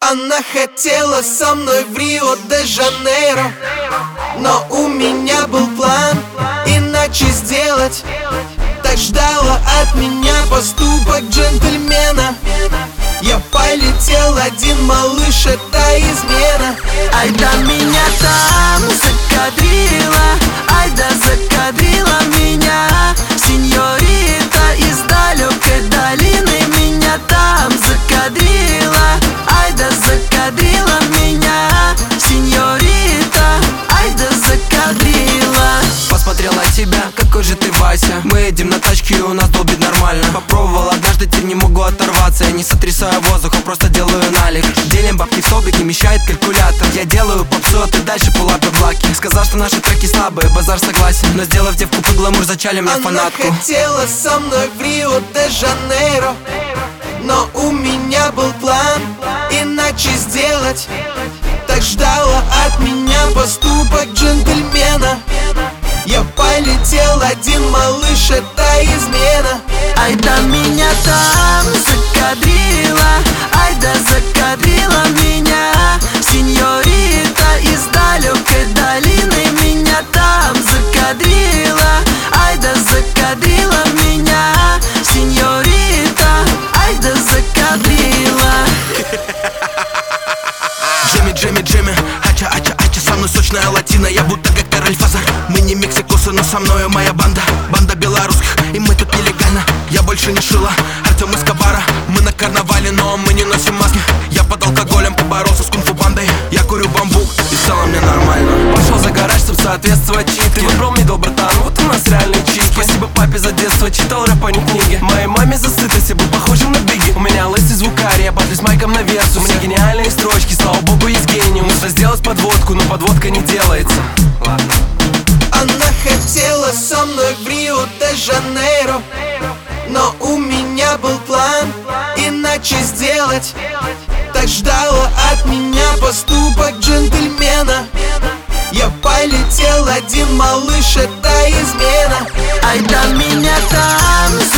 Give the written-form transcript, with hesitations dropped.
Она хотела со мной в Рио-де-Жанейро, но у меня был план иначе сделать. Так ждала от меня поступок джентльмена. Я полетел один, малыш, это измена. Ай да меня там закадрила, ай да закадрила меня сеньорита из далекой долины. Меня там закадрила, ай да закадрила меня сеньорита, ай да закадрила. Посмотрел на тебя, какой же ты, Вася. Мы едем на тачке, у нас долбит нормально. Попробовал однажды, теперь не могу оторваться. Я не сотрясаю воздухом, просто делаю налик. Делим бабки в столбик, не мешает калькулятор. Я делаю попсу, а ты дальше пулапы в лаки. Сказал, что наши треки слабые, базар согласен. Но сделав девку по гламур, зачали мне фанатку. Она хотела со мной в Рио-де-Жанейро, но у меня был план иначе сделать. Так ждала от меня поступок джентльмена. Я полетел один, малыш, это измена. Ай да меня там закадрила, ай да закадрила меня сеньорита из далекой долины. Меня там закадрила, ай да закадрила меня сеньорита, ай да закадрила. Джимми, Джимми, Джимми, ача, ача, ача, со мной сочная латина. Я будто как король Фазар. Мы не мексикосы, но со мною моя банда. Банда белорусских, и мы тут нелегально. Я больше не Шила, Артем Эскобара. Мы на карнавале, но мы не носим маски. Я под алкоголем поборолся с кунг-фу бандой. Я курю бамбук, и в целом мне нормально. Пошел за гараж, чтобы соответствовать читке. Ты выбрал мидл, братан, вот у нас реальный чик. Спасибо папе за детство, читал рэп, а не книги. Моей маме за сытость, я был похожим на Бигги. У меня лысый звукарь, я батлюсь майком на версу. У меня гениальные строчки, слава богу, есть гений. Нужно сделать подводку, но подводка не делается. Ладно. Она хотела со мной в Рио-де-Жанейро, но у меня был план иначе сделать. Так ждала от меня поступок джентльмена. Я полетел один, малыш, это измена. Ай да меня там